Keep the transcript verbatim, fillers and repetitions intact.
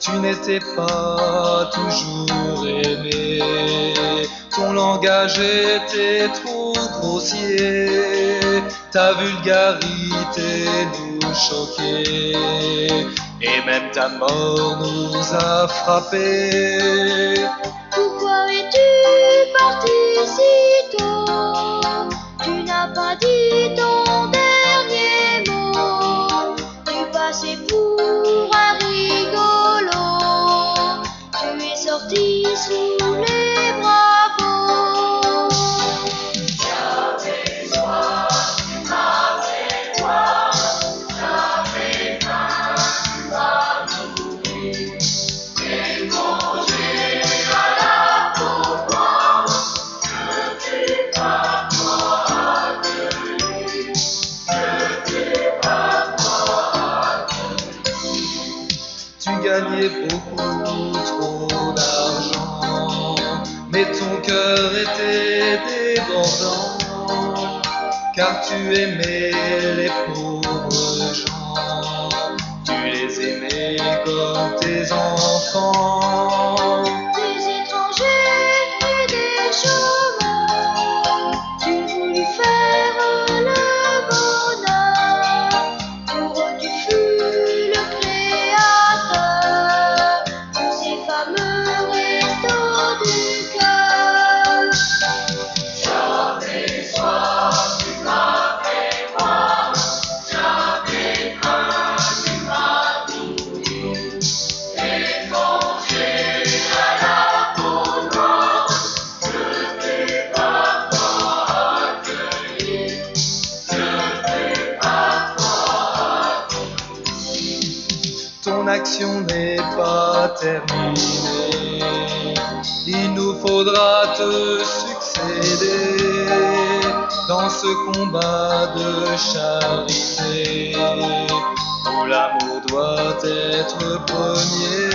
Tu n'étais pas toujours aimé, ton langage était trop grossier, ta vulgarité nous choquait, et même ta mort nous a frappés. Pourquoi es-tu parti si tôt? Tu n'as pas dit ton dernier mot. Tu passais pour un rigolo. Tu es sorti sous les bravos. J'avais soif, tu m'as fait boire. J'avais faim, tu m'as nourri. Et mangé à la peau noire. Je t'ai parfois accueilli. Je t'ai parfois accueilli. Tu gagnais beaucoup trop d'argent, mais ton cœur était débordant, car tu aimais les pauvres gens, tu les aimais comme tes enfants. Des étrangers et des chômeurs, tu voulus faire le bonheur. Pour eux tu fus le créateur de ces fameux restos du cœur. J'avais soif, tu m'as fait boire. J'avais faim, tu m'as nourri. Et mangé à la peau noire. Je t'ai parfois accueilli. Je t'ai parfois accueilli. Ton action n'est pas terminée, il nous faudra te succéder dans ce combat de charité où l'amour doit être premier.